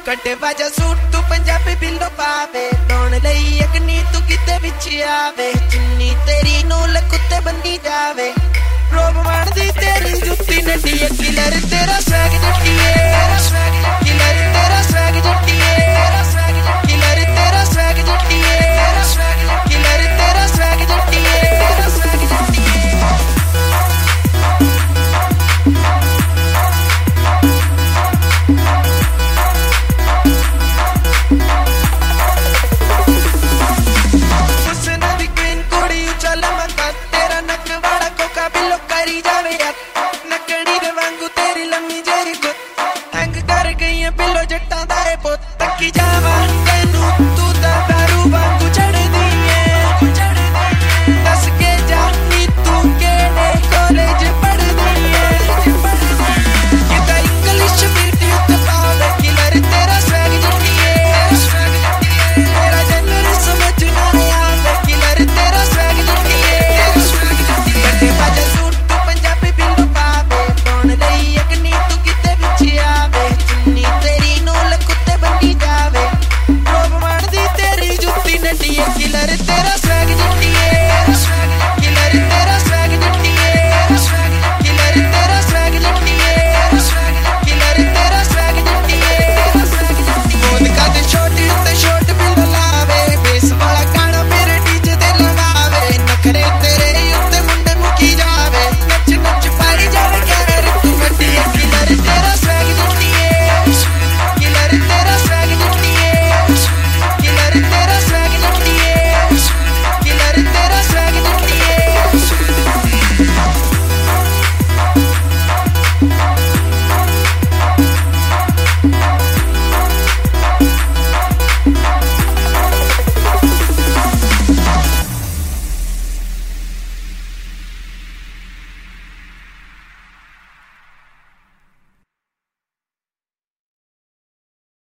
कटे बाजा सूट तू पंजाबी बिल्लो पावे नौन लई अग्नि तू किते विच आवे जिन्नी तेरी नूल कुत्ते बनी जावे रोब मारदी तेरी जुत्ती नड्डी किलर तेरा